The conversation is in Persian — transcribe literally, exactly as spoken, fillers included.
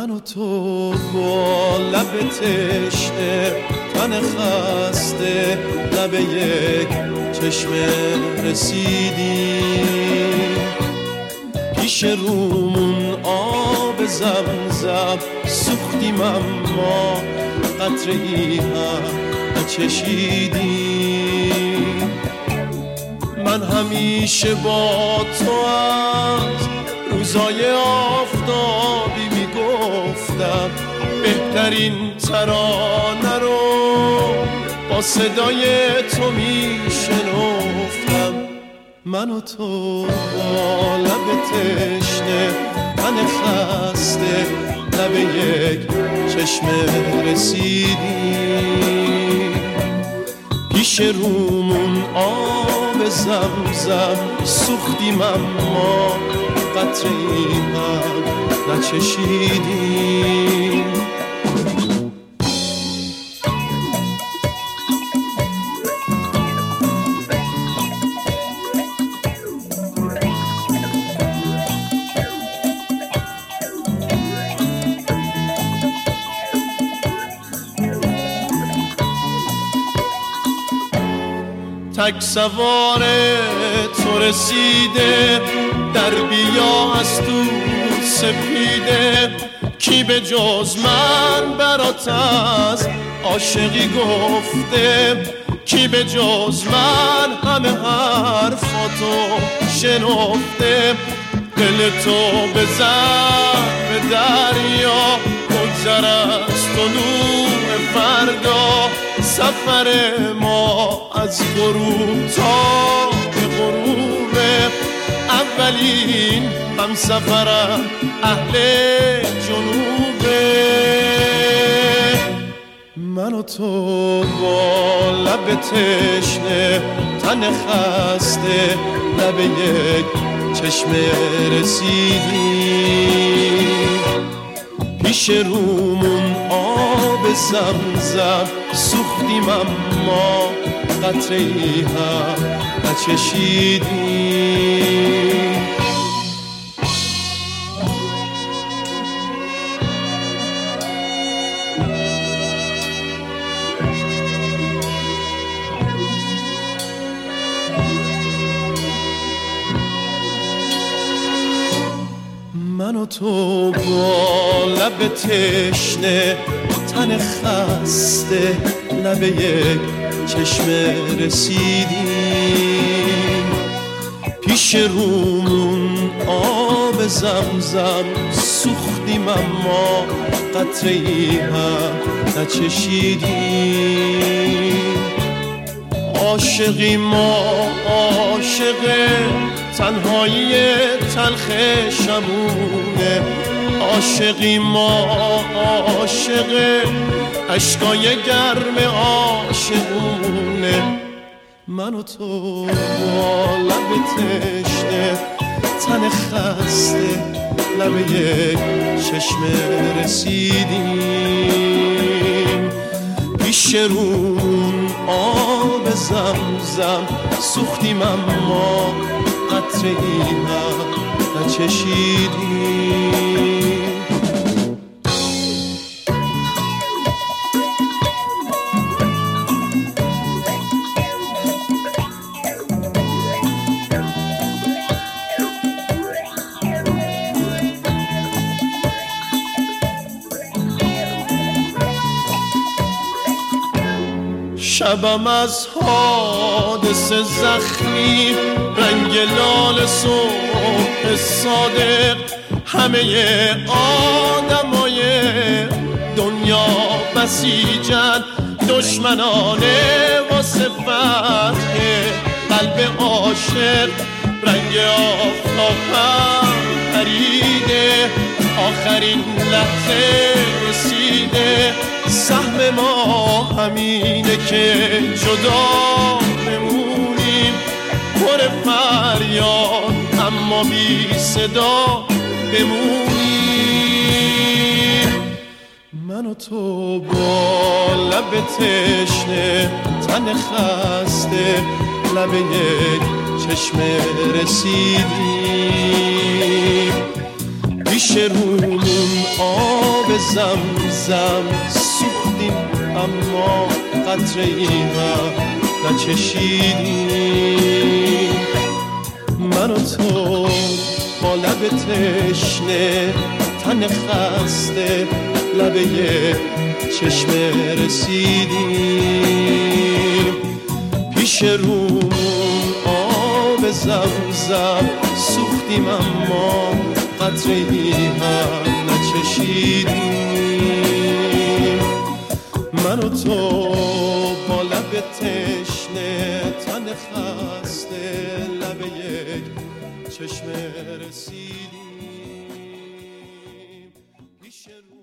من و تو با لب تشنه تن خسته لب یک چشمه رسیدیم، پیش رومون آب زمزم سوختیم اما قطره ای هم نچشیدیم. من همیشه با تو از روزای آفتابی میگفتم بهترین ترانه رو با صدای تو میشنفتم. من و تو با لب تشنه تن خسته لب یک چشمه رسیدیم، پیش رومون آب زمزم سوختیم اما قطره ای هم نچشیدیم. تک سوار تو رسیده در بیا از تو سپیده، کی به جز من برات از عاشقی گفته، کی به جز من همه حرفاتو شنفته. دل تو بزن به دریا بگذر از تو نور فردا، سفر ما از غروب تا به غروبه، اولین هم سفرم اهل جنوبه. من و تو با لب تشنه تن خسته لب یک چشمه رسیدیم، پیش رومون آب زمزم سوختیم اما قطره ای هم نچشیدیم. من و تو با لب تشنه تن خسته لب یک چشمه رسیدیم، پیش رومون آب زمزم سوختیم اما قطره ای هم نچشیدیم. عاشقی ما عاشق تنهایی تلخ شمونه، عاشقی ما عاشق اشکای گرم عاشقونه. من و تو با لب تشنه تن خسته لب یک چشمه رسیدیم، پیش رومون آب زمزم سوختیم اما قطره ای هم نچشیدیم. شبم از حادثه زخمی رنگ لال صبح صادق، همه آدمای دنیا بسیجن دشمنانه واسه فتح قلب عاشق. رنگ آفتابم پریده آخرین لحظه رسیده، سهم ما همینه که جدا بمونیم، پر فریاد اما بی صدا بمونیم. من و تو با لب تشنه تن خسته لب یک چشمه رسیدیم، پیش رومون آب زمزم سوختیم اما قطره ای هم نچشیدیم. من و تو با لب تشنه تن خسته لب یک چشمه رسیدیم. پیش رومون آب زمزم سوختیم اما قطره ای هم نچشیدیم. من و تو با لب تشنه تن خسته لب یک چشمه رسیدیم. پیش